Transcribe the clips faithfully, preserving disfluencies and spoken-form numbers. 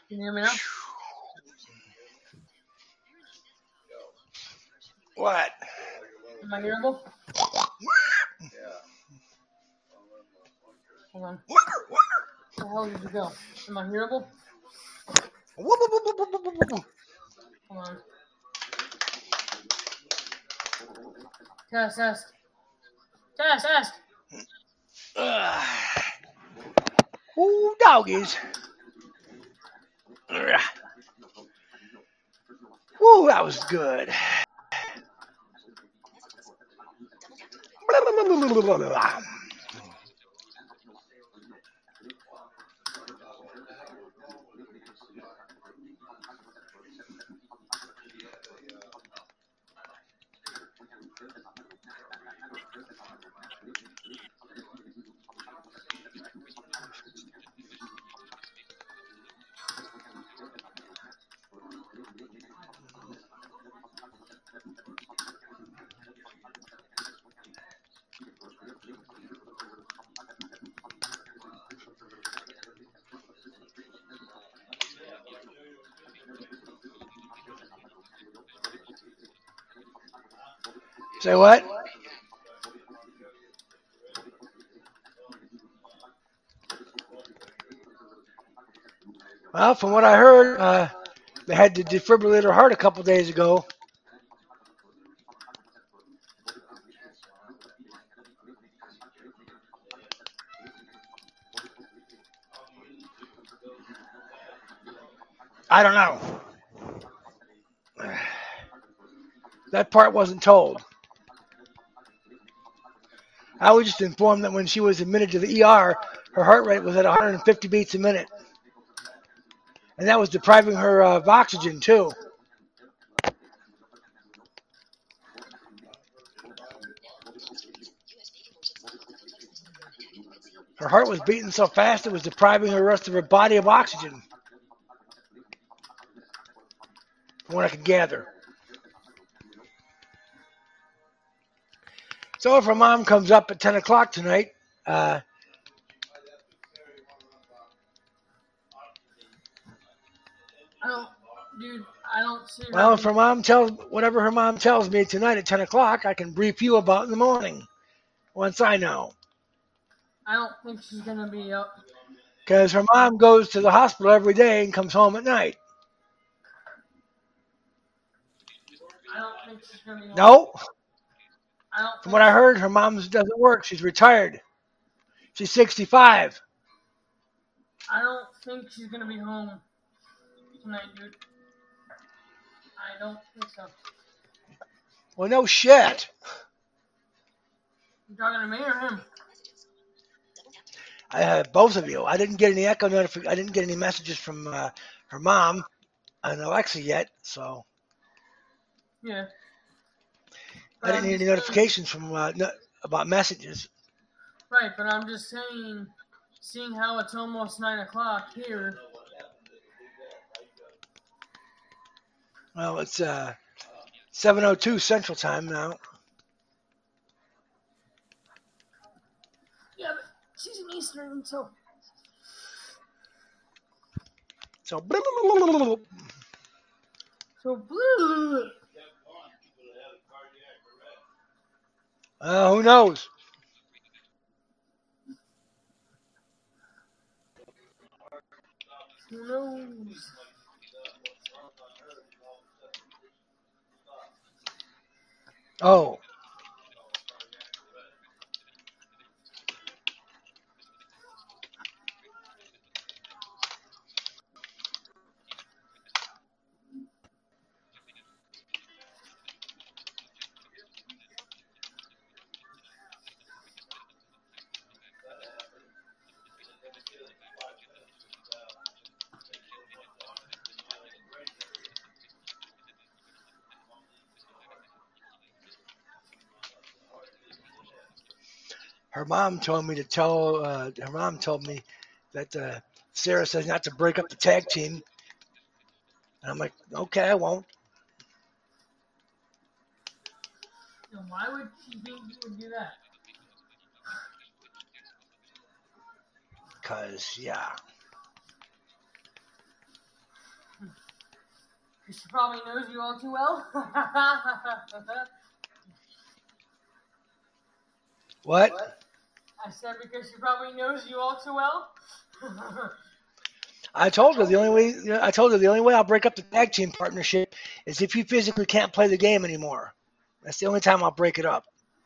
Can you hear me now? What? Am I hearable? Hold on. Where the hell did you go? Am I hearable? Hold on. Test, test. Test, test. Uh, ooh, doggies. Ooh, that was good. Say what? Well, from what I heard, uh, they had to defibrillate her heart a couple days ago. I don't know. That part wasn't told. I was just informed that when she was admitted to the E R, her heart rate was at one hundred fifty beats a minute. And that was depriving her of oxygen, too. Her heart was beating so fast it was depriving the rest of her body of oxygen, from what I could gather. So if her mom comes up at ten o'clock tonight, uh, I don't, dude, I don't see her. well, if her mom tells, whatever her mom tells me tonight at ten o'clock, I can brief you about in the morning, once I know. I don't think she's going to be up. Because her mom goes to the hospital every day and comes home at night. I don't think she's going to be home. No. I don't From what I heard, her mom doesn't work. She's retired. She's sixty-five. I don't think she's going to be home tonight, dude. I don't think so. Well, no shit. You talking to me or him? I have both of you. I didn't get any echo notific. I didn't get any messages from uh, her mom and Alexa yet, so Yeah. I didn't get any notifications from uh, no, about messages. Right, but I'm just saying, seeing how it's almost nine o'clock here. Well, it's uh, seven oh two Central Time now. Yeah, but she's in Eastern, so. So. So blue. Uh, who knows? Who knows? Oh. Her mom told me to tell. Uh, her mom told me that uh, Sarah says not to break up the tag team. And I'm like, okay, I won't. Then why would she think you would do that? Cause yeah. Because she probably knows you all too well. What? I said because she probably knows you all too well. I told her the only way. I told her the only way I'll break up the tag team partnership is if you physically can't play the game anymore. That's the only time I'll break it up.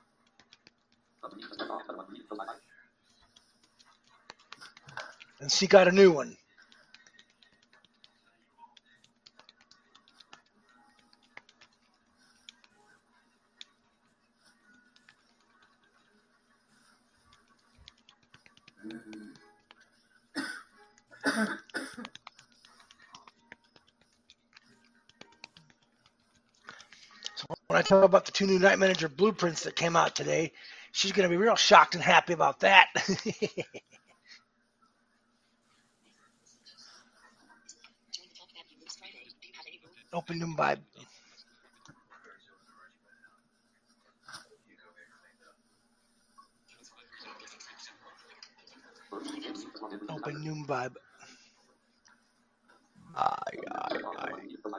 And she got a new one. So when I tell her about the two new Night Manager blueprints that came out today, she's going to be real shocked and happy about that. Open new vibe. Open new vibe. Aye, aye, aye.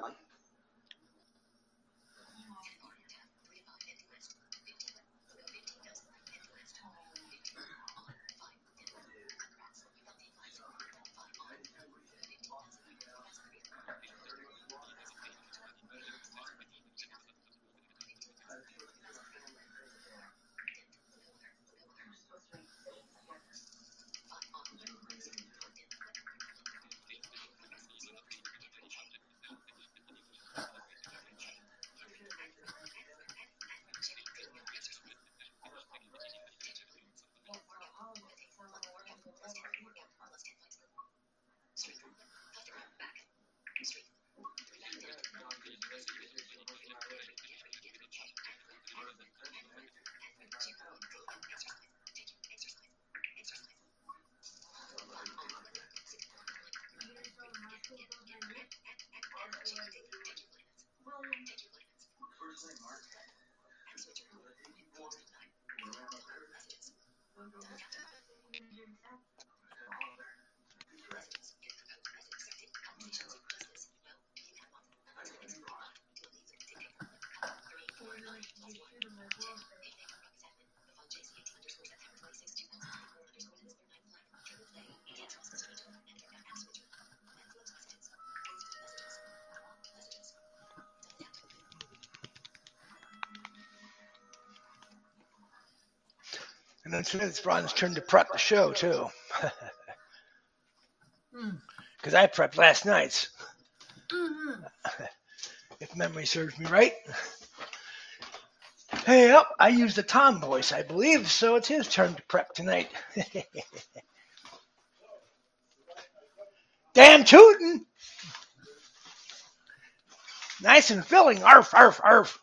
And then soon it's Ron's turn to prep the show, too. Because I prepped last night's. Mm-hmm. If memory serves me right. Hey, up! I used the Tom voice, I believe, so it's his turn to prep tonight. Damn tootin'! Nice and filling. Arf, arf, arf.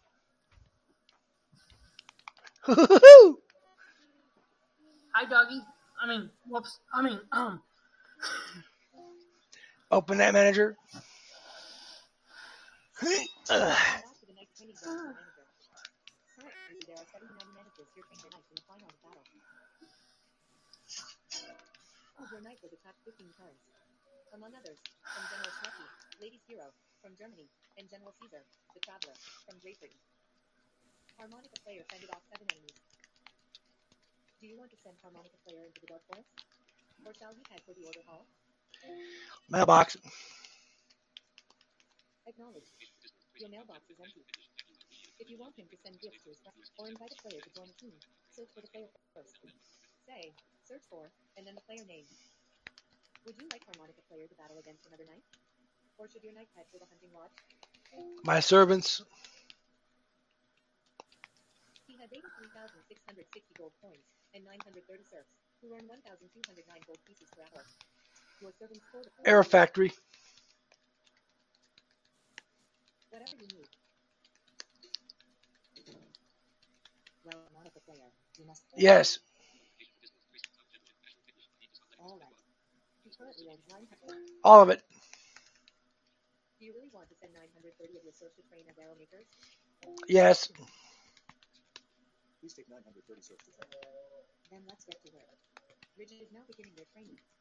Hi, doggy. I mean, whoops. I mean, um. Open that manager. Ugh. Your knight was attacked fifteen times. Among others, from General Schmucky, Lady's Hero, from Germany, and General Caesar, the Traveler, from Great Britain. Harmonica Player fended off seven enemies. Do you want to send Harmonica Player into the Dark Forest? Or shall we head for the Order Hall? Mailbox. Acknowledged. Your mailbox is empty. If you want him to send gifts to his friends, or invite a player to join a team, search for the player first. Say, search for, and then the player name. Would you like Harmonica Player to battle against another knight? Or should your knight head for the hunting lodge? My servants. He has eighty-three thousand six hundred sixty gold coins and nine hundred thirty serfs, who earn one thousand two hundred nine gold pieces per hour. Your servants score the Air Factory. whatever you need. Well, Harmonica Player, you must. Yes. All right. He currently owns nine hundred. All of it. Do you really want to send nine hundred thirty of your serfs to train as arrow makers? Yes. Please take nine hundred thirty serfs to train. Then let's get to work. Rigid is now beginning their training. Your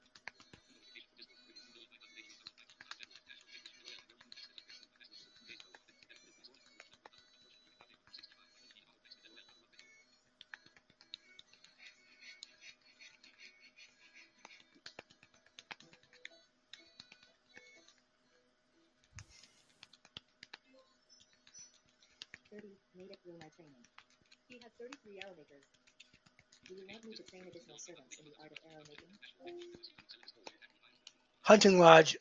thirty, native Lunar training. He has thirty-three arrow makers. Do you want me to train additional servants in the art of arrow making? Hunting lodge.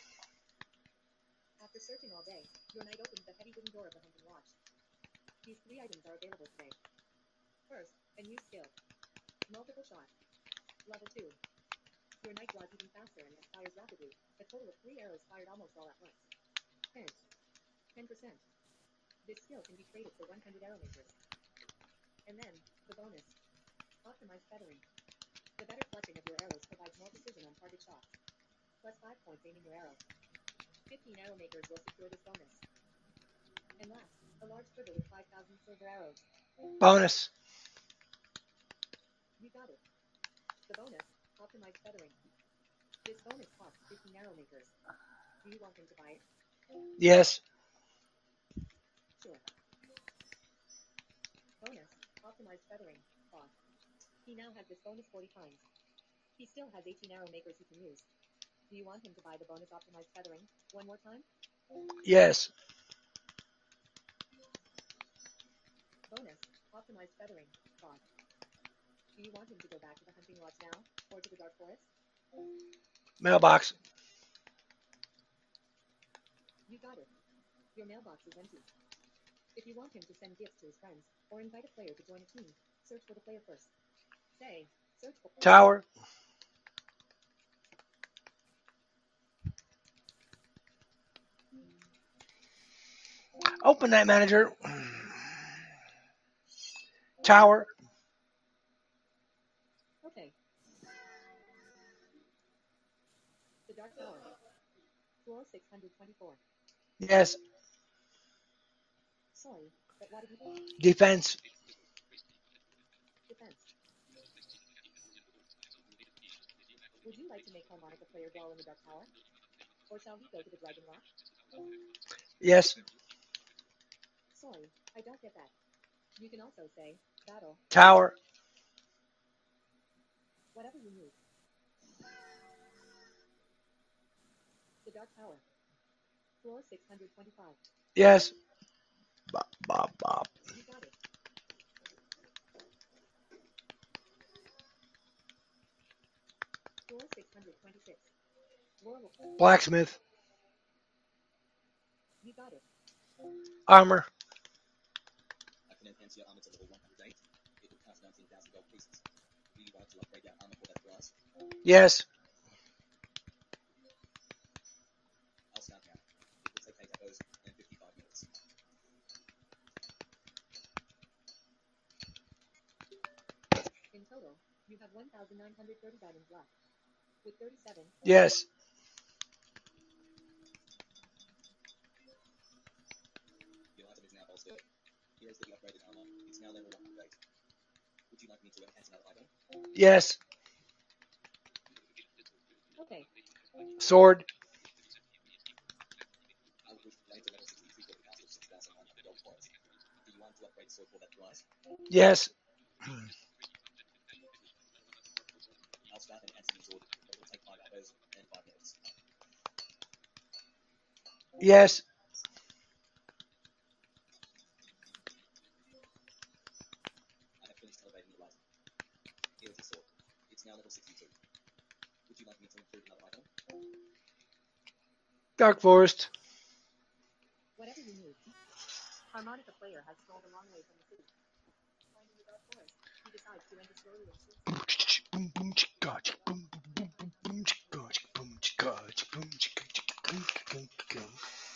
After searching all day, your knight opens the heavy wooden door of the hunting lodge. These three items are available today. First, a new skill. Multiple shot. Level two. Your knight draws even faster and fires rapidly. A total of three arrows fired almost all at once. Hence, ten percent. This skill can be traded for one hundred arrow makers. And then, the bonus. Optimized feathering. The better clutching of your arrows provides more precision on target shots. Plus five points aiming your arrow. fifteen arrow makers will secure this bonus. And last, a large quiver with five thousand silver arrows. Bonus. You got it. The bonus, optimized feathering. This bonus costs fifteen arrow makers. Do you want him to buy it? Yes. Sure. Bonus, optimized feathering, cost. He now has this bonus forty times. He still has eighteen arrow makers he can use. Do you want him to buy the bonus optimized feathering one more time? Yes. Bonus, optimized feathering, cost. Do you want him to go back to the hunting lodge now, or to the dark forest? Mailbox. You got it. Your mailbox is empty. If you want him to send gifts to his friends, or invite a player to join a team, search for the player first. Say, search for... Tower. Open that, manager. Tower. Okay. The Dark Tower. Floor six hundred twenty-four. Yes. Sorry, but what did you think? Defense. Defense. Would you like to make Harmonica player dwell in the Dark Tower? Or shall we go to the Dragon Rock? Yes. Sorry, I don't get that. You can also say, battle. Tower. Whatever you need. The Dark Tower. Floor six hundred twenty-five. Yes. Bop, bop, bop. You got it. Floor six hundred twenty-six. Laurel. Blacksmith. You got it. Armor. I can enhance your armor to level one hundred eight. It will cost nineteen thousand gold pieces. Do you want to upgrade your armor for that price? Yes. I'll start now. It will take eight hours and fifty-five minutes. In total, you have one thousand nine hundred thirty diamonds left. With thirty-seven. Yes. Your item is now bolstered. Here is the upgraded armor. It's now level one hundred eight. Would you like me to enhance another item? Yes. Okay. Sword. I will push the blade to level sixty-two for the cost of six thousand one hundred gold points. Do you want to upgrade the sword for that price? Yes. I'll start enhancing the sword. It will take five hours and five minutes. Yes. I have finished elevating the item. Here is the sword. It's now level sixty-two. Would you like me to include another item? Dark Forest. Whatever you need. Harmonica player has strolled a long way from the city. Finding the dark forest, he decides to enter slowly and see. Boom, boom, chicka, chick, boom, boom, boom, boom, chicka, chick, boom, chicka, chick, boom, chicka, chick, boom, boom, boom.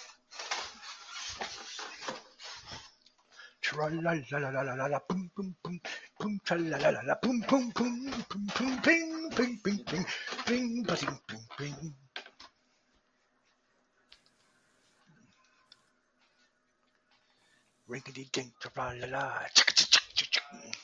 Tra-la-la-la-la-la-la, boom, boom, boom, boom, tra-la-la-la-la, boom, boom, boom, boom, boom, ping, ping, ping, ping, ping, ba-ding, ping, ping. Rinkety-dink, tra-la-la, chick-chick-chick-chick.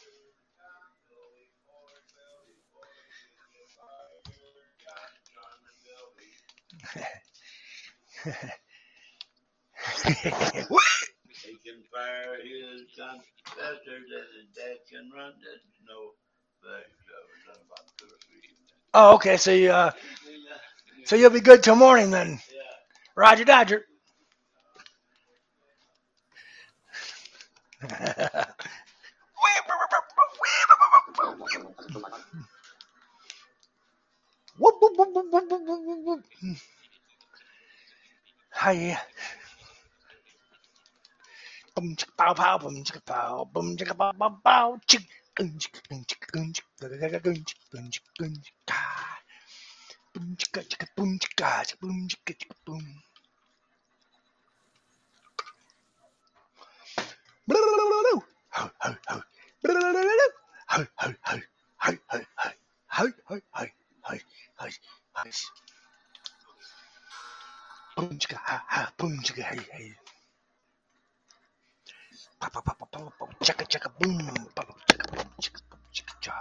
What? He can fire his gun faster than his dad can run. There's no fact I've done about two or three. Oh, okay. So you, uh, so you'll be good till morning then. Yeah. Roger, Dodger. Whoop, whoop, whoop, whoop, whoop, whoop, whoop, whoop. Hi. Boom, chicka, pow, pow, boom, chicka, pow, boom, chicka, pow, pow, pow, chick, gun, chicka, gun, chicka, gun, chicka, gun, chicka, gun, chicka, gun, chicka, gun, chicka. Boom, chicka, chicka, boom, chicka, chicka, boom, chicka, chicka, boom. Ho, ho, ho. Ho, ho, ho. Ho, ho, ho. Ho, ho, ho. Ho, ho, ho. Boom, chicka, ha, ha, boom, chicka, hey, hey. Pa, pa, pa, pa, pa, pa, chicka, chicka, boom, pa, pa, chicka, boom, chicka, boom, chicka, cha.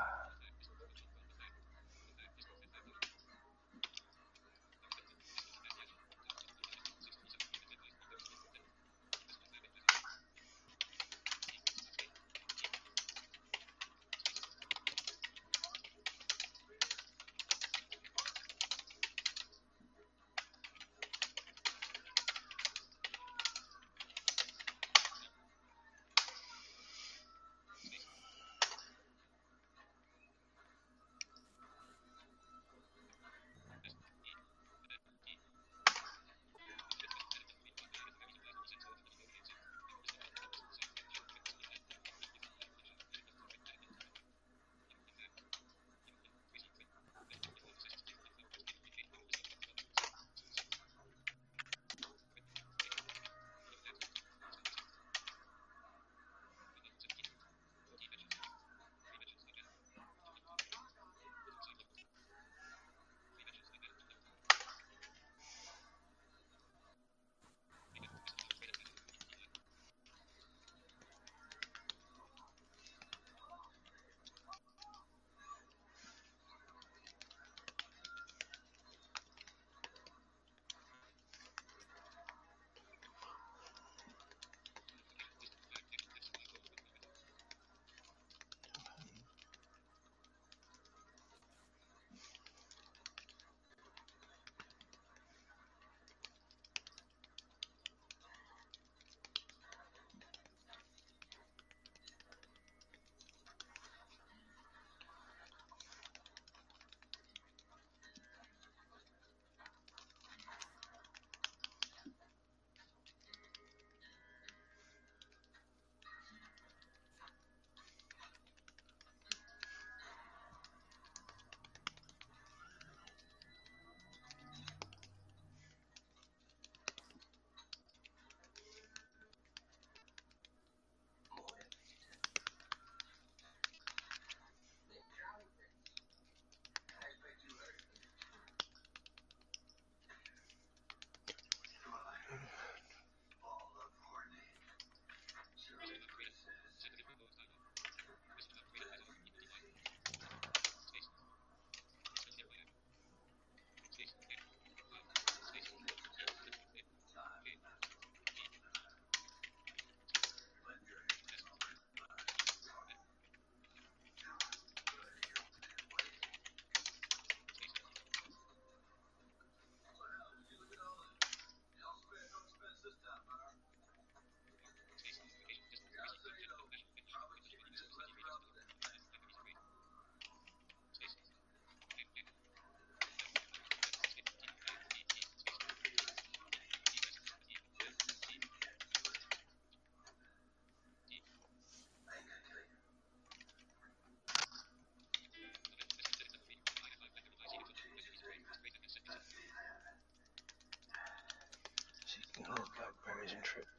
Blackberries and trip.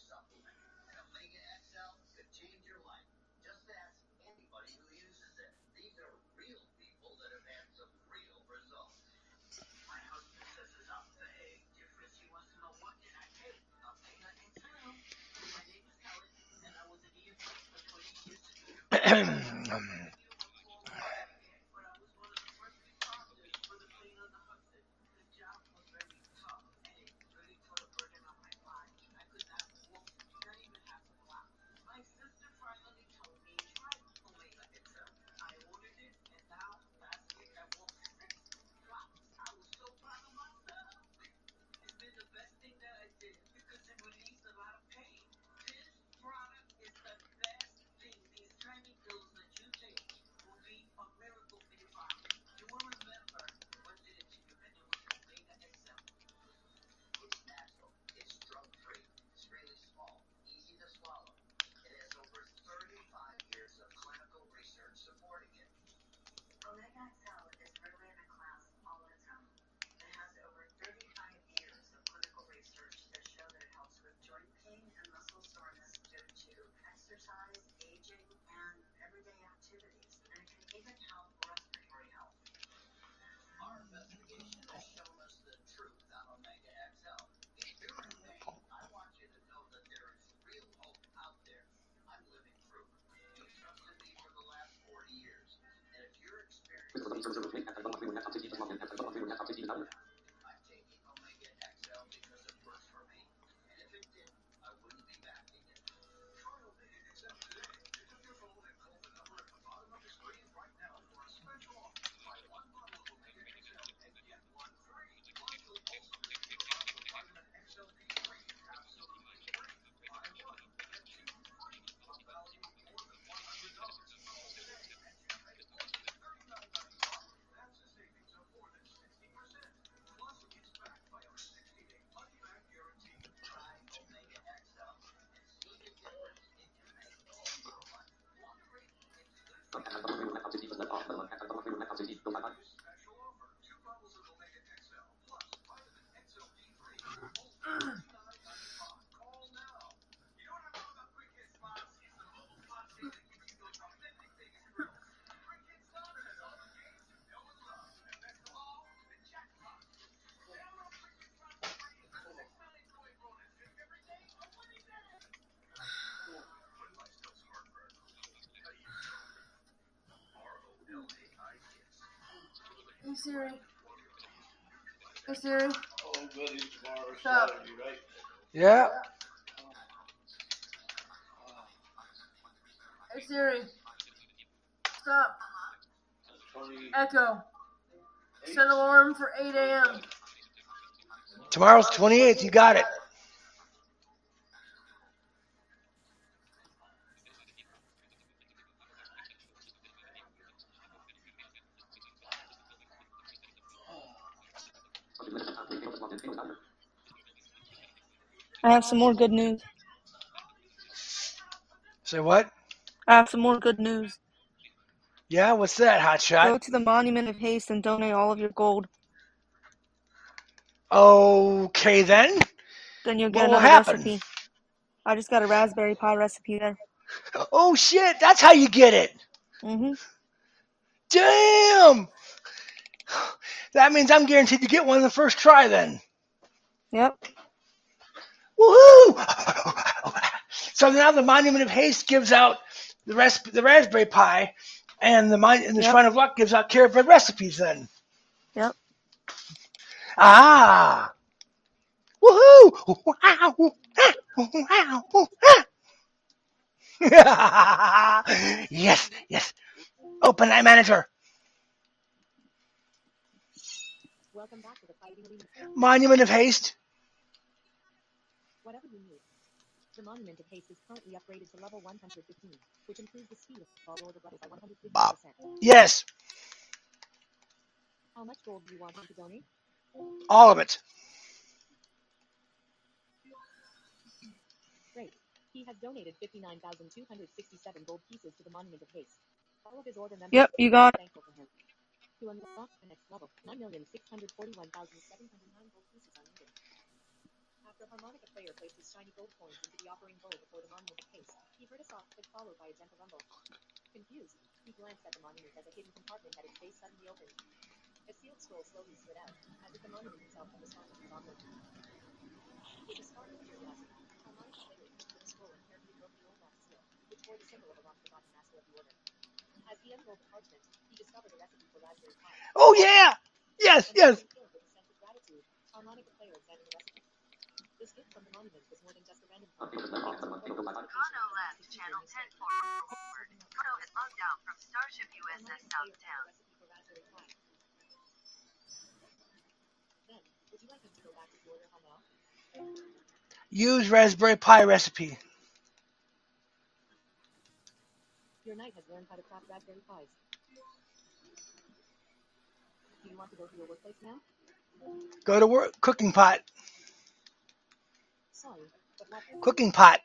supplement. And Omega X L could change your life. Just ask anybody who uses it. These are real people that have had some real results. My husband says there's a big difference. He wants to know what can I take? Omega X L. My name is Helen, and I was an E M T for twenty years. But I was one of the first responders for the plane on the Hudson. The job was very tough, and it really put a burden on my body. I could not walk, not even half a block. My sister finally told me, try Omega X L. I ordered it, and now last week I walked six blocks. I was so proud of myself. It's been the best thing that I did because it released a lot of pain. This product is the best thing. These tiny pills that you take will be a miracle for your body. You will remember what did it to you, and it was Omega X L. It's natural. It's drug-free. It's really small, easy to swallow. It has over thirty-five years of clinical research supporting it. Omega X L is really in a class all its own. It has over thirty-five years of clinical research that show that it helps with joint pain and muscle soreness due to exercise, aging, and everyday activities. And it can even help respiratory health. Our investigation has shown us the truth on Omega X L. If you're in pain, I want you to know that there is real hope out there. I'm living proof. You've trusted me for the last forty years. And if you're experiencing I'm taking Omega X L because it works for me. And if it didn't, I wouldn't be backing it. Try Omega X L today. Pick up your phone and call the number at the bottom of the screen right now for a special offer. Buy one bottle of Omega X L and get one free. Plus, you'll also receive a bottle of vitamin X L D three absolutely free. Buy one, get two free. A value of more than one hundred dollars. Call today and you pay only thirty-nine ninety-five. That's a savings of more than sixty percent. Plus, it's backed by our sixty-day money-back guarantee. Try Omega X L and see the difference it can make in your life. Want to rate? It's good for you. Special offer. Two bottles of Omega X L plus vitamin X L D three. Only thirty-nine ninety-five. Call now. You know what I love about Quick Hit Slots? It's the mobile slot machine that gives you those authentic Vegas thrills. Quick Hit Slots has all the games you know and love. And best of all, the jackpot. Download Quick Hit Slots for free and get six nine toy bonus. Make every day a winning day. When life goes heartburn, how do you know? R O L A I S. Hey Siri. Hey Siri. Oh, goody, tomorrow, Stop. Saturday, right? Yeah. Hey Siri. Stop. Twenty, Echo. Set alarm for eight a.m. Tomorrow's twenty-eighth. You got it. I have some more good news. Say what? I have some more good news. Yeah, what's that, Go hotshot? to the Monument of Haste and donate all of your gold. Okay then. Then you'll What get will another happen? recipe. I just got a raspberry pie recipe there. Oh shit, that's how you get it. Mm-hmm. Damn. That means I'm guaranteed to get one in the first try then. Yep. Woohoo! So now the Monument of Haste gives out the res- the raspberry pie, and the mon- and the Yep. Shrine of Luck gives out carrot bread recipes then. Yep. Ah! Woohoo! Wow! Wow! Yes, yes. Open Night Manager. Welcome back to the Fighting Arena. Monument of Haste. Whatever you need. The Monument of Haste is currently upgraded to level one hundred fifteen, which improves the speed of all order levels by one hundred fifty percent. Yes, How much gold do you want him to donate? all of it. Great. He has donated fifty-nine thousand two hundred sixty-seven gold pieces to the Monument of Haste. All of his order members Yep, you got it. are thankful for him. To unlock the next level, nine million six hundred forty-one thousand seven hundred nine gold pieces are needed. Have The harmonica player placed his shiny gold coins into the offering bowl before the monument's case. He heard a soft click followed by a gentle rumble. Confused, he glanced at the monument as a hidden compartment at its base suddenly opened. A sealed scroll slowly slid out, as if the monument itself had astonished and awkward. With a spark of curiosity, harmonica player reached for the scroll and carefully broke the old wax seal, which bore the symbol of a long-forgotten master of the order. As he unrolled the parchment, he discovered a recipe for raspberry pie. Oh yeah! Yes, yes. And filled with a sense of gratitude, harmonica player examined the recipe. This gift from the monument was more than just a random find. It was important to the location Kono of the left mystic channel creature ten forward. Kono has logged out from Starship U S S Harmonica player found Southtown. a recipe for raspberry pie. Then, would you like him to go back to the order how now? Use Raspberry Pi recipe. Your knight has learned how to craft raspberry pies. Do you want to go to your workplace now? Go to work. Cooking pot. Sorry, but what? Cooking pot.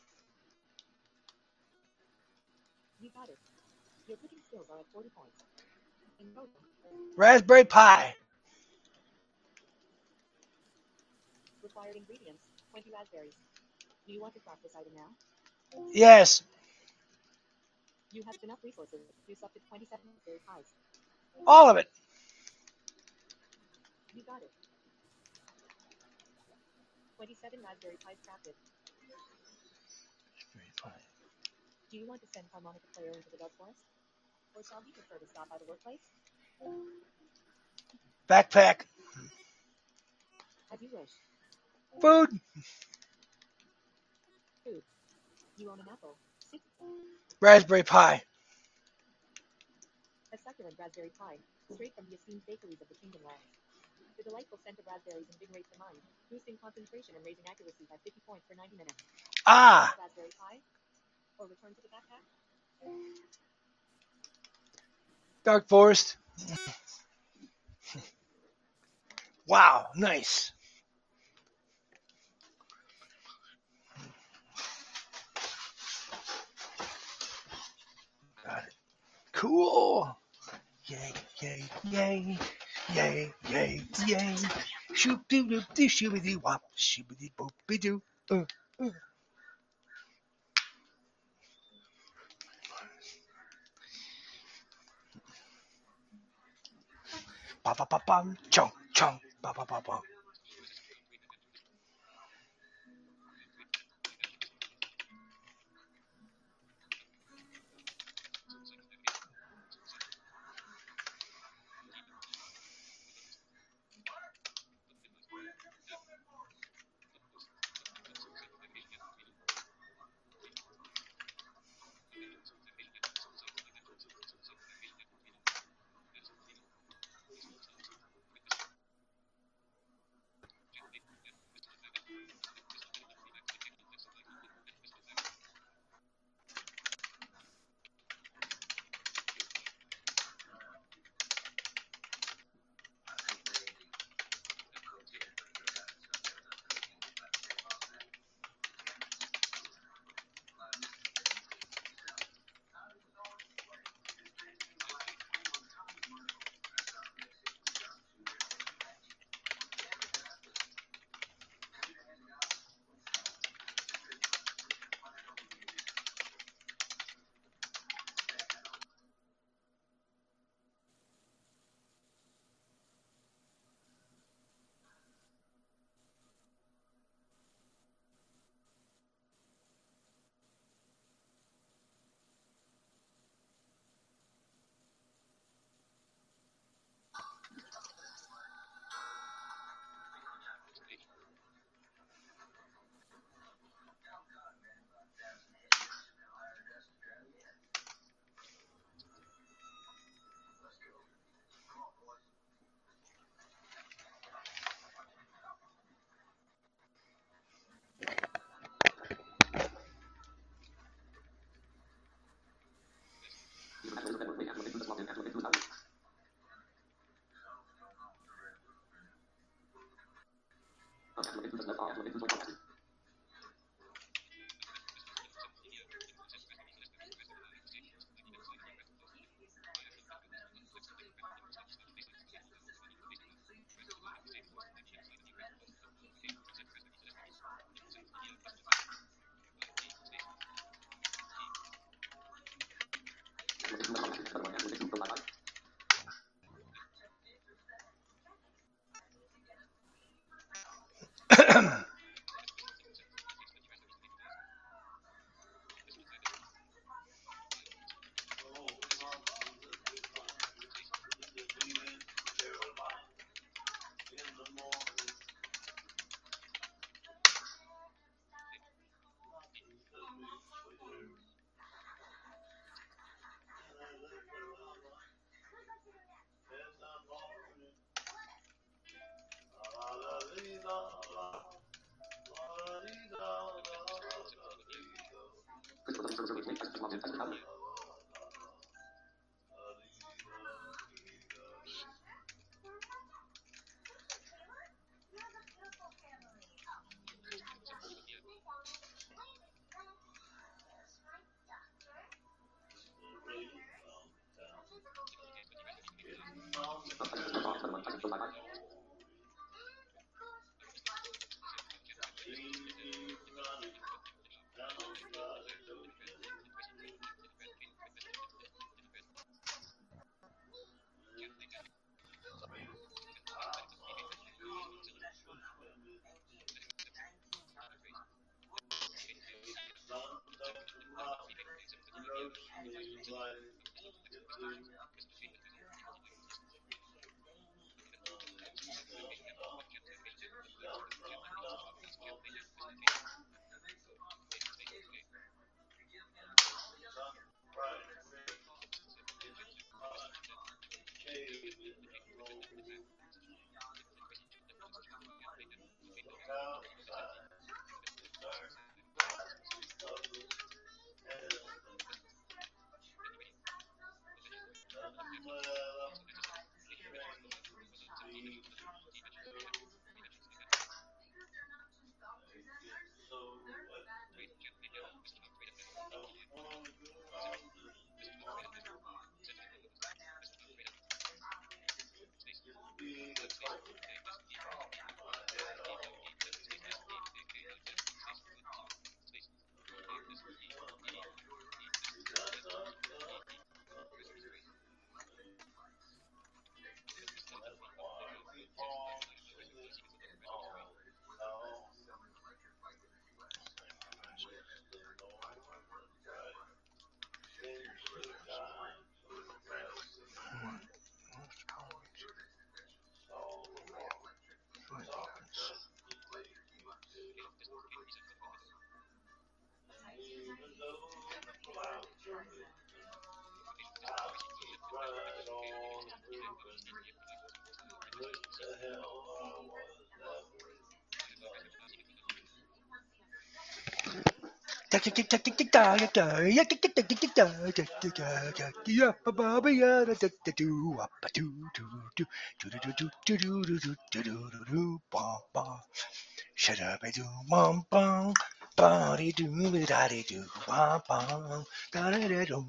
You got it. Your cooking skills are at forty points. In total, Raspberry Pi. required ingredients, twenty raspberries. Do you want to craft this item now? Yes. You have enough resources to produce up to twenty-seven raspberry pies. All of it. You got it. twenty-seven raspberry pies crafted. Do you want to send harmonica player into the dark forest? Or shall we prefer to stop by the workplace? Backpack. As you wish. Food. Food. You own an apple. Six. Raspberry Pi. A succulent raspberry pie, straight from the esteemed bakeries of the Kingdom Lands. The delightful scent of raspberries invigorates the mind, boosting concentration and raising accuracy by fifty points for ninety minutes. Ah. Raspberry pie? Or return to the backpack? Dark Forest. Wow. Nice. Got it. Cool. Yay, yay, yay. Yay, yay, yay. Shoop doo doo doo shoobity wop. Shoobity boopy doo. Uh, uh. Ba ba ba bum. Chunk, chunk. Ba ba ba bum. Shut up, I do bum bum, body do me daddy do bum bum, da da da dum,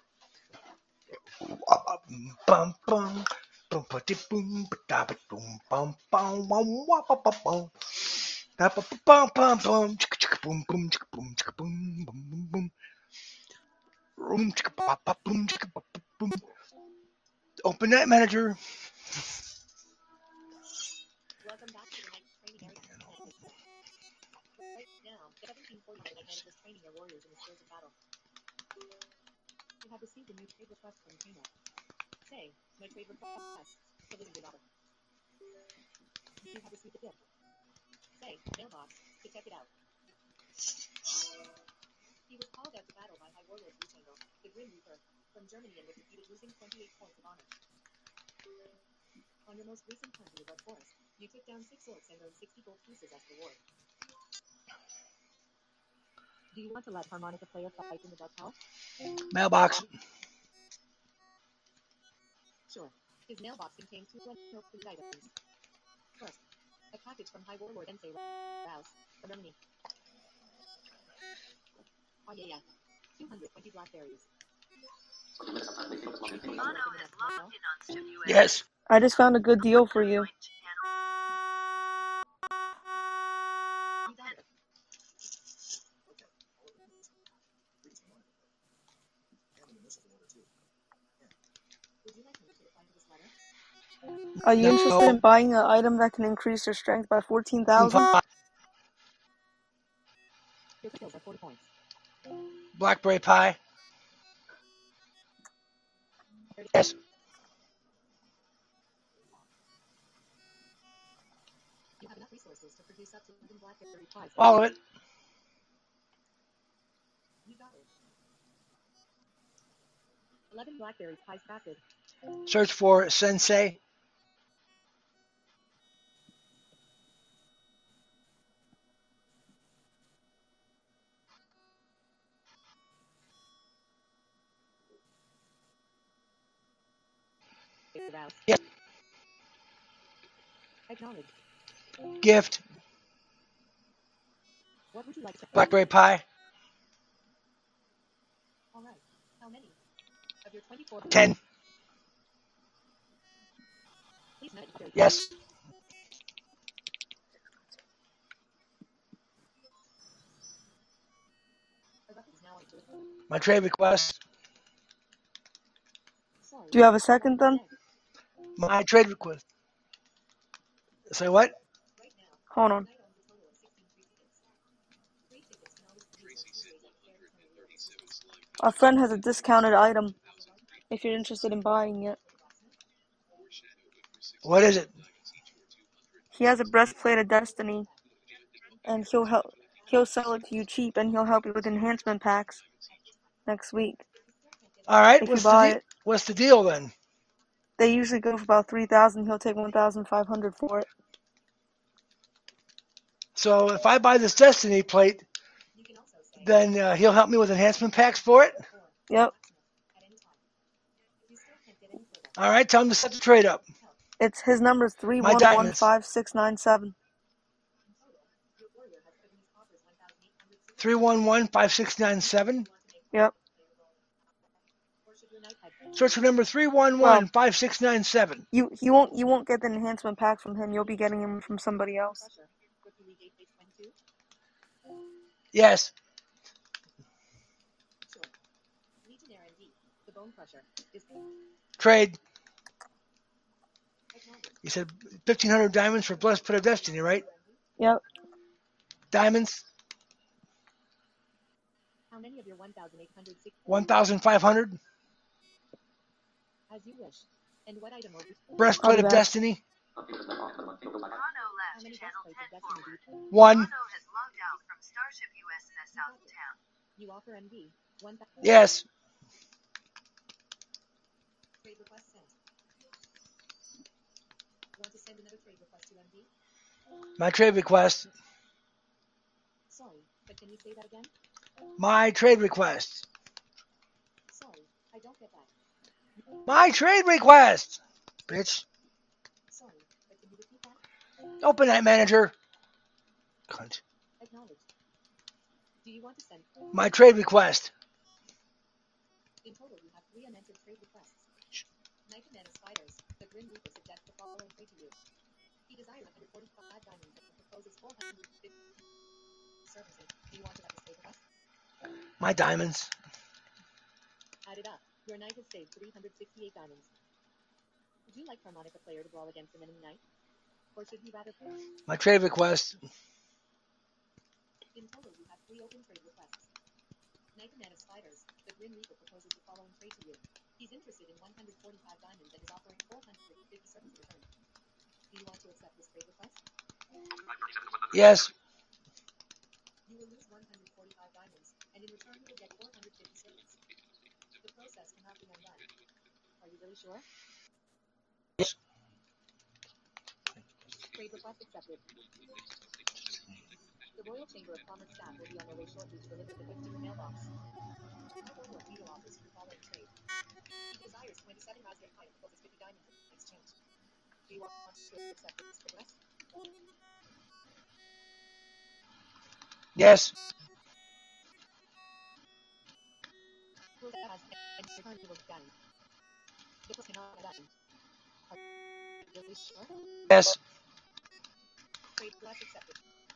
bum bum, bum ba di boom, ba da ba boom, bum bum, bum wah ba ba bum, da ba ba bum bum bum, chicka chicka boom boom, chicka boom chicka boom boom boom boom, boom chicka ba ba boom chicka ba ba boom. Open Night Manager. Welcome back to the Knights Training Area. Right now, seventeen forty-nine Knights is training your warriors in the skills of battle. You have received a new trade request from Kano. Say, no trade request. To listen to battle. You have received a gift. Say, mailbox. To check it out. He was called out to battle by High Warlord Lutango, the Grim Reaper, from Germany and was defeated losing twenty-eight points of honor. On your most recent hunt in the Dark Forest, you took down six orcs and earned sixty gold pieces as reward. Do you want to let Harmonica play a fight in the Dark Hall? Mailbox. Sure. His mailbox contains two unopened items. First, a package from High Warlord Ensei Rouse, from Germany. Oh yeah, yeah. two hundred twenty blackberries. Mono has logged in on StreamUS. Yes. I just found a good deal for you. You got it. Would you like me to reply to this letter? Are you No. interested in buying an item that can increase your strength by fourteen thousand? Your skills are forty points. Blackberry pie. Yes. You have enough resources to produce up to eleven blackberry pies. Follow it. You got it. eleven blackberry pies crafted. Search for Sensei. Vows. Yes. Acknowledge. Gift. What would you like to Blackberry pie. All right. How many? Of your twenty-four. Ten. Please note. Yes. A button is now on. My trade request. Sorry. Do you have a second then? My trade request. Say what? Right now, Hold on. tonight owns a total of sixteen free tickets. Free tickets can always be used on Tuesdays at Fair Tony. A friend has a discounted item if you're interested in buying it. What is it? He has a breastplate of destiny, and he'll help. He'll sell it to you cheap, and he'll help you with enhancement packs next week All right. if you What's the buy de- it. What's the deal then? They usually go for about three thousand. He'll take one thousand five hundred for it. So if I buy this Destiny plate, You can also say then uh, he'll help me with enhancement packs for it. or Yep. at any time. You still can't get any further. All right. Tell him to set the trade up. It's his number is three My one one diamonds. five six nine seven. In total, your warrior has put in his coffers one thousand eight hundred sixty. Three one one five six nine seven. Yep. Or should your knight head? Search for number three one Well, one five six nine seven. you you won't you won't get the enhancement pack from him. You'll be getting him from somebody else. Crusher. Rookie League eight base twenty-two. Yes. Sure. Legionnaire M D. The Bone Crusher is Trade. acknowledged. You said fifteen hundred diamonds for Blessed Pit of Destiny, right? Yep. Diamonds. How many of your one thousand eight hundred sixty? one thousand five hundred. As you wish. And what item will be? I'll Breastplate be of back. Destiny. Mono How left many channel breastplates ten of destiny forward. do you? One. Mono has logged out from Starship U S S out of town. You offer M D. One thousand. Yes. Trade request sent. Want to send another trade request to M D? My trade request. Sorry, but can you say that again? My trade request. Sorry, I don't get that. My trade request. Bitch. Sorry, but can you repeat that? Open that manager. Cunt. Acknowledged. Do you want to send? My trade request. In total, you have three unanswered trade requests. Knight of Man of Spiders, the Grim Reaper suggests the following trade to you. He desires one hundred forty-five diamonds and proposes four hundred fifty services. Do you want to have this trade request? My diamonds. Add it up. Your knight has saved three hundred sixty-eight diamonds. Would you like Harmonica Player to brawl against an enemy knight? Or should you rather? My trade request. In total, you have three open trade requests. Knight of Man of Spiders, the Grim Reaper proposes the following trade to you. He's interested in one hundred forty-five diamonds and is offering four hundred fifty service return. Do you want to accept this trade request? Yes. You will lose one hundred forty-five diamonds, and in return you will get four hundred fifty service. The process cannot be undone. Are you really sure? Yes. Trade request accepted. The Royal Chamber of Commerce staff will be on their way shortly to deliver the goods to your mailbox. My Warlord Beetle offers you the following trade. He desires twenty-seven Raspberry Pi and proposes fifty diamonds in exchange. Do you want to accept this request? Yes. Will that has and return you will gain. The person cannot be done. Are you really sure? Yes. Trade request accepted.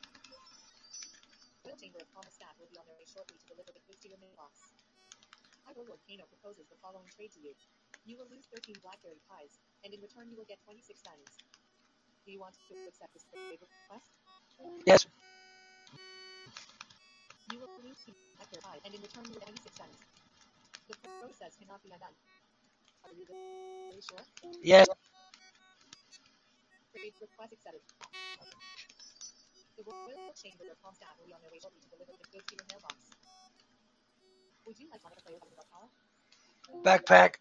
The Chamber of Commerce staff will be on their way shortly to deliver the goods to your mailbox. My Warlord Kano proposes the following trade to you. You will lose thirteen Blackberry Pies, and in return you will get twenty-six diamonds. Do you want to accept this trade request? Yes. You will lose two Blackberry Pies, and in return you will get twenty-six diamonds. The process cannot be undone. Are you really sure? Yes. Trade request accepted. The Royal Chamber of Commerce staff will be on their way shortly to deliver the goods to your mailbox. Would you like one of the players of the power? Backpack.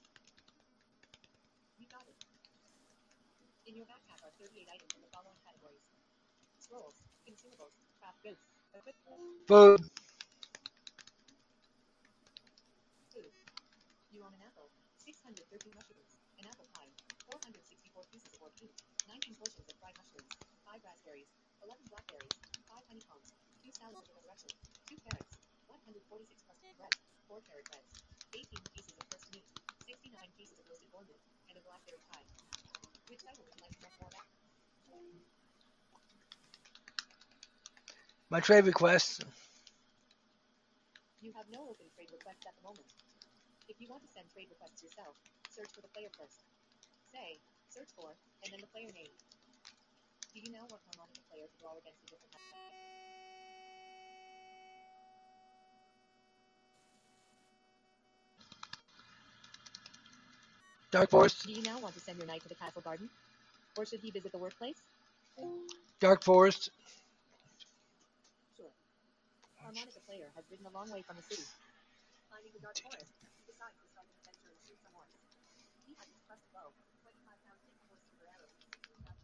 You got it. In your backpack are thirty-eight items in the following categories: scrolls, consumables, craft goods, equipment, Food. food. You own an apple, six hundred thirteen mushrooms, an apple pie, four hundred sixty-four pieces of orchid, nineteen portions of fried mushrooms, five raspberries, eleven blackberries, five honeycombs, two salads of the resurrection, two carrots, one hundred forty-six crusted bread, four carrot breads, eighteen pieces of first meat, sixty-nine pieces of roasted bournemouth, and a blackberry pie. Which title would you like to know more about? My trade request. You have no open trade requests at the moment. If you want to send trade requests yourself, search for the player first. Say, search for, and then the player name. Do you now want harmonica player to brawl against a different Dark Forest. Do you now want to send your knight to the castle garden? Or should he visit the workplace? Dark Forest. Sure. Harmonica player has ridden a long way from the city. Finding the dark forest, he decides to start an adventure and shoot some orcs. He has his trusty bow, twenty-five pound thick horse shooter arrows, and sixteen thousand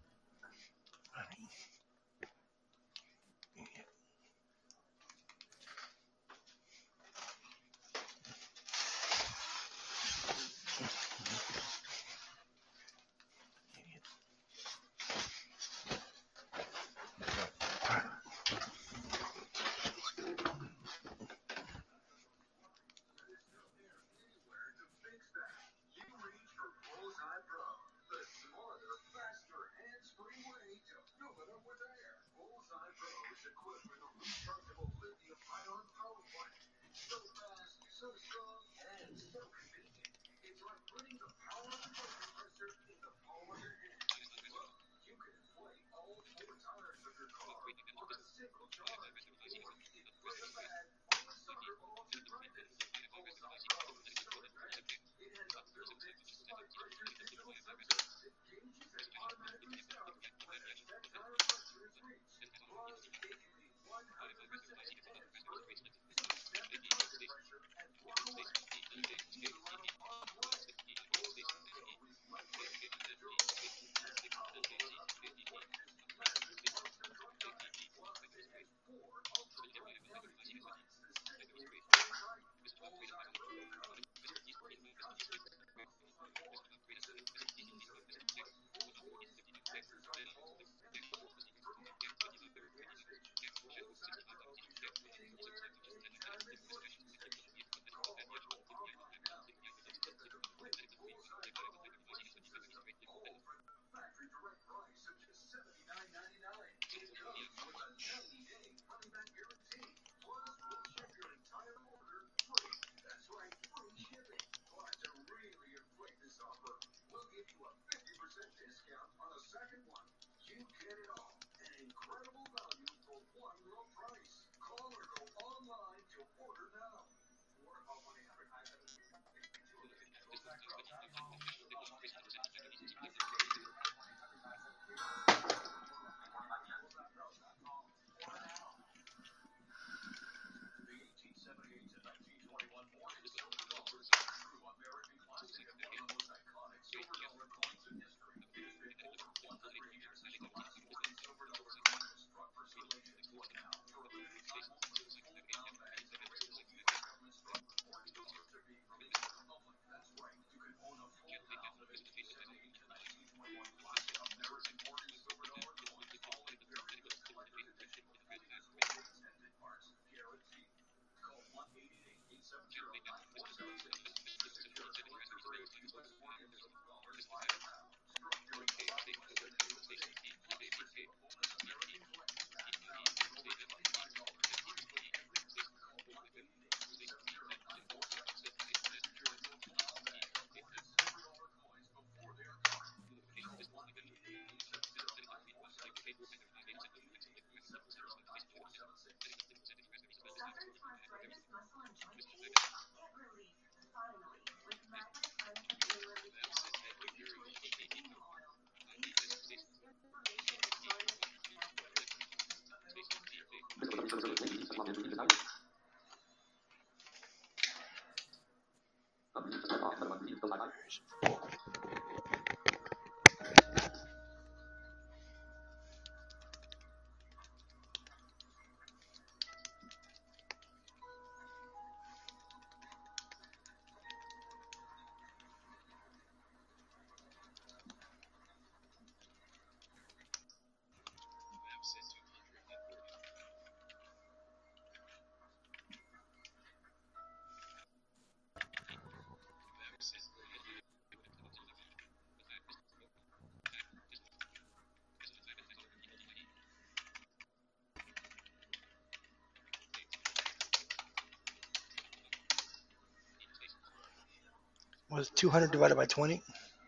Was two hundred divided by twenty?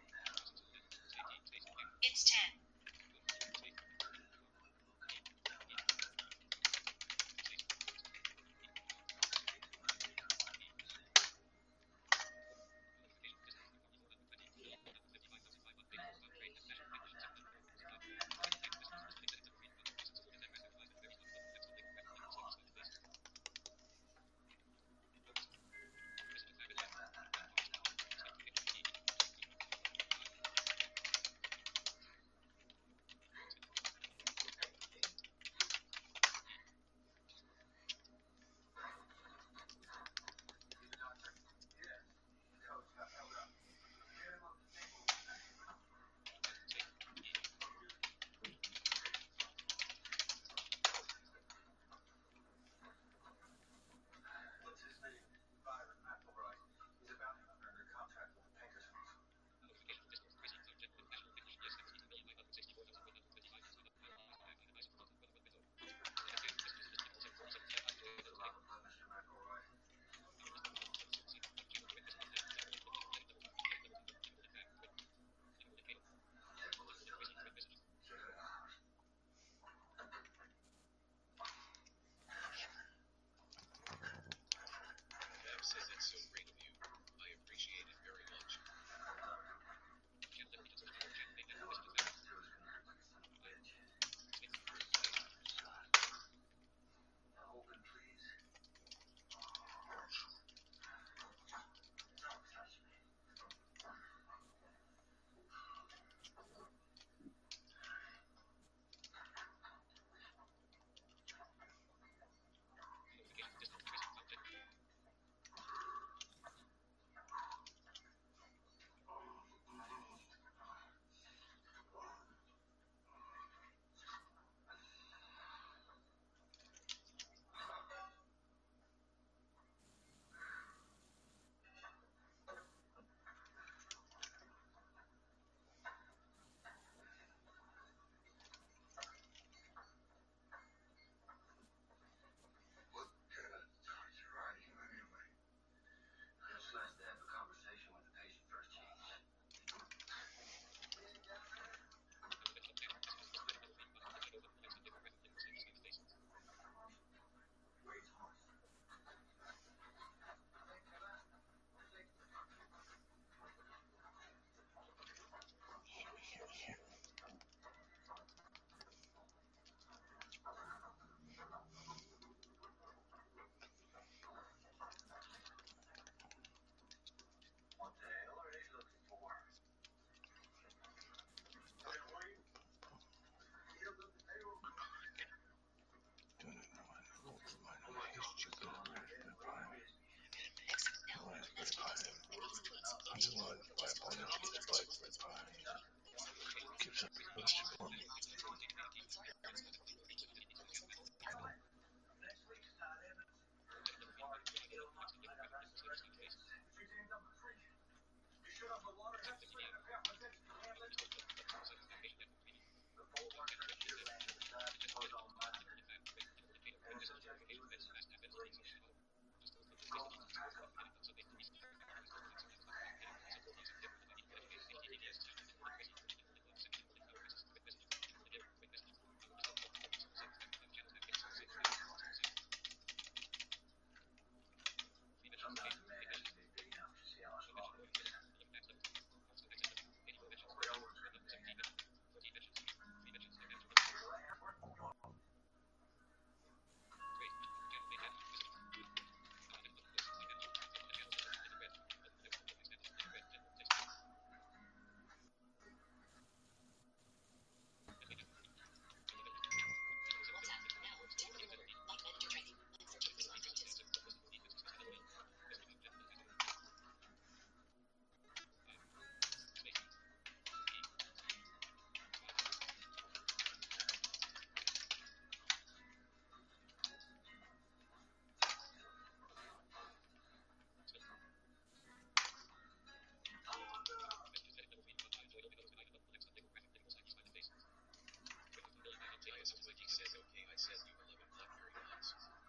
It's ten.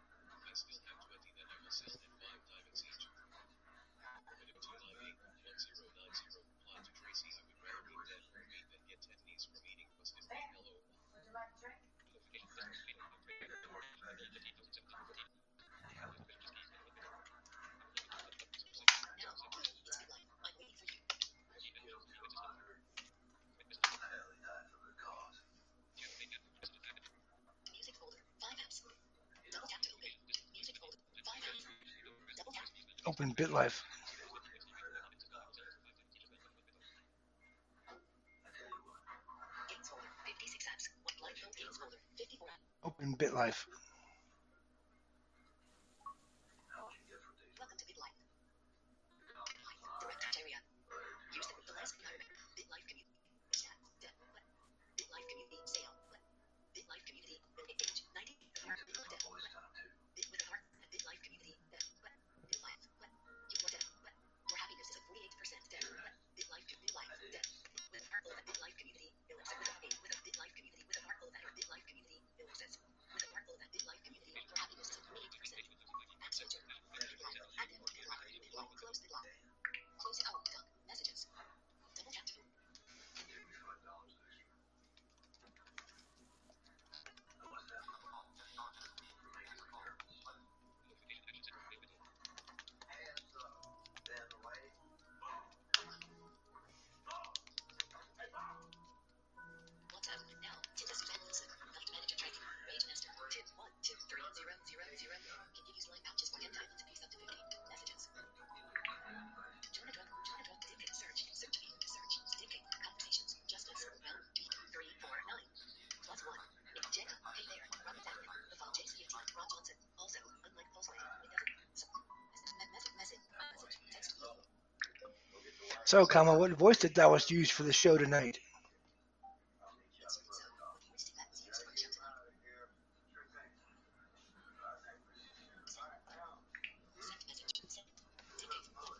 Still have twenty that I will sell in five diamonds each. Committed to live eight, one zero. Music folder. Five apps. Double tap to open. Music folder. Five apps. Double tap. Open BitLife. Games folder. fifty-six apps. One blindfold games folder. fifty-four apps. Open BitLife. Welcome to BitLife. BitLife. Direct area. Use the, the last environment. BitLife community. Chat. Dev. BitLife community. Sale. BitLife community. Page. ninety. Heart. Dev. Bit with a heart. BitLife community. Dev. BitLife. Your dev. Your happiness is at forty-eight percent. Dev. BitLife to BitLife. Dev. With a heart full of BitLife community. Ellipsis. With a A. With a BitLife community. With a heart full of that. BitLife community. Ellipsis. With a heart full of that BitLife community. Your happiness is at forty-eight percent. App Center. BitLife. Active. BitLife. BitLife. Close BitLife. Close it. Oh, done. Messages. Double tap to. WhatsApp. Now. Tinta Suzanne Wilson. Night Manager Training. Rage Master. Tip one two three zero zero zero. Can give you slime pouches for ten diamonds apiece up to fifty. Messages. Join a drug. Join a drug. Dictate. Search. Search view. Search. Dictate. Conversations. Justice. Well. B. Three. Four. Nine. Plus one. Nick Jacob. Hey there. Robert Downey. The phone J C A T. Ron Johnson. Also, unlike Postway, it doesn't. So, message. Message. Message. Text. So, Kama, what voice did that was used for the show tonight? It's so. What voice did that was used for the show tonight? Send message. Send. Dictate. One.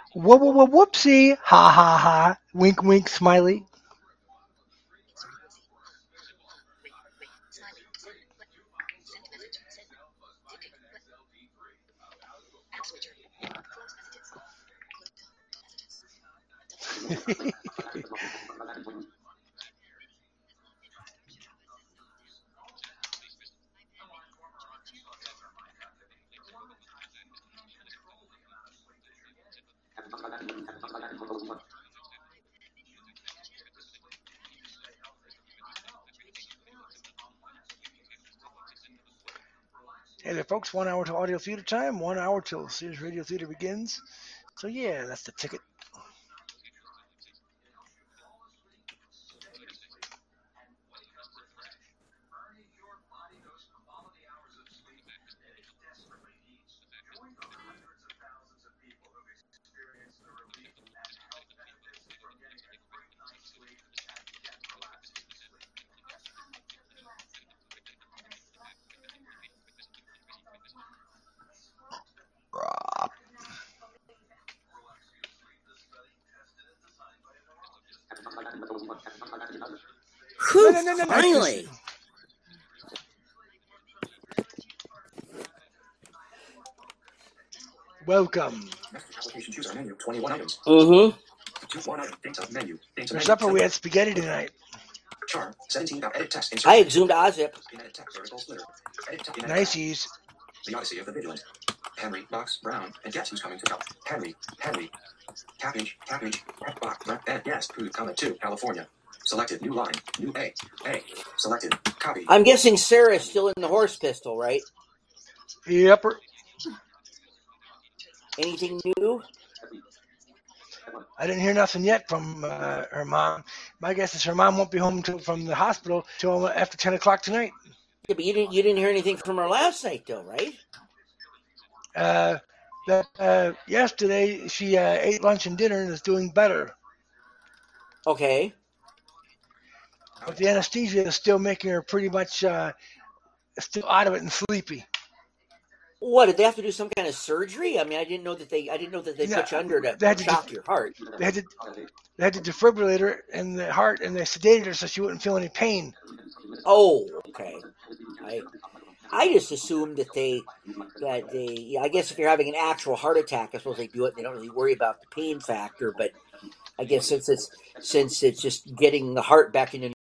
Whoa, whoa, whoa, whoopsie. Ha, ha, ha. Wink, wink, smiley. Hey there, folks. One hour till audio theater time. One hour till Sears Radio Theater begins. So, yeah, that's the ticket. Whew, No, no, no, no, no. finally. Welcome. Application choose our menu, twenty-one items. Mm-hmm. Choose one item, data, menu, data, For menu, supper, we filter. had spaghetti tonight. Charm, seventeen, edit text, insert. I had zoomed Ozip. In edit text, vertical splitter. Edit text, in edit text. Niceties. The Odyssey of the Vigilant. Henry, Box, Brown, and guess who's coming to help? Henry, Henry. Cabbage, cabbage, box, and yes, food, comment two, California. Selected, new line, new A, A. Selected, copy. I'm guessing Sarah is still in the horse pistol, right? Yep. Anything new? I didn't hear nothing yet from uh, her mom. My guess is her mom won't be home till, from the hospital till after ten o'clock tonight. Yeah, but you didn't you didn't hear anything from her last night, though, right? Uh, that uh, yesterday she uh, ate lunch and dinner and is doing better, Okay. but the anesthesia is still making her pretty much uh, still out of it and sleepy. What, did they have to do some kind of surgery? I mean, I didn't know that they I didn't know that they Yeah, put you under they to had to shock def- your heart. They had to they had to defibrillate her in the heart and they sedated her so she wouldn't feel any pain. Oh, okay. I I just assumed that they that they yeah, I guess if you're having an actual heart attack, I suppose they do it. They don't really worry about the pain factor, but I guess since it's since it's just getting the heart back into